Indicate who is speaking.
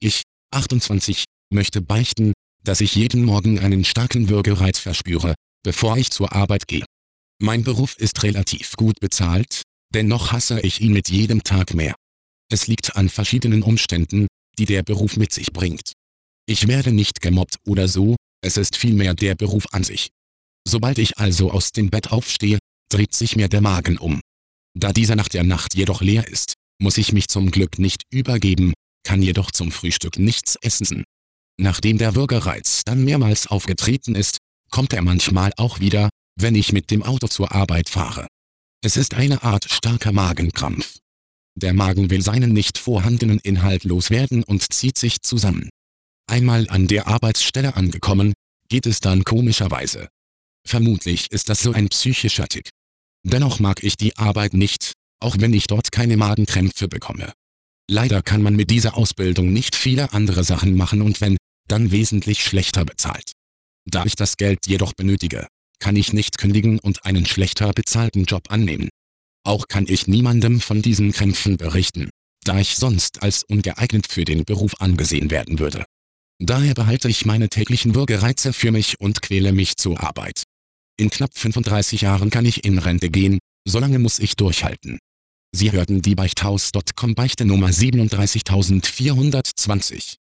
Speaker 1: Ich, 28, möchte beichten, dass ich jeden Morgen einen starken Würgereiz verspüre, bevor ich zur Arbeit gehe. Mein Beruf ist relativ gut bezahlt, dennoch hasse ich ihn mit jedem Tag mehr. Es liegt an verschiedenen Umständen, die der Beruf mit sich bringt. Ich werde nicht gemobbt oder so, es ist vielmehr der Beruf an sich. Sobald ich also aus dem Bett aufstehe, dreht sich mir der Magen um. Da dieser nach der Nacht jedoch leer ist, muss ich mich zum Glück nicht übergeben, kann jedoch zum Frühstück nichts essen. Nachdem der Würgereiz dann mehrmals aufgetreten ist, kommt er manchmal auch wieder, wenn ich mit dem Auto zur Arbeit fahre. Es ist eine Art starker Magenkrampf. Der Magen will seinen nicht vorhandenen Inhalt loswerden und zieht sich zusammen. Einmal an der Arbeitsstelle angekommen, geht es dann komischerweise. Vermutlich ist das so ein psychischer Tick. Dennoch mag ich die Arbeit nicht, auch wenn ich dort keine Magenkrämpfe bekomme. Leider kann man mit dieser Ausbildung nicht viele andere Sachen machen und wenn, dann wesentlich schlechter bezahlt. Da ich das Geld jedoch benötige, kann ich nicht kündigen und einen schlechter bezahlten Job annehmen. Auch kann ich niemandem von diesen Krämpfen berichten, da ich sonst als ungeeignet für den Beruf angesehen werden würde. Daher behalte ich meine täglichen Würgereize für mich und quäle mich zur Arbeit. In knapp 35 Jahren kann ich in Rente gehen, solange muss ich durchhalten. Sie hörten die Beichthaus.com Beichte Nummer 37420.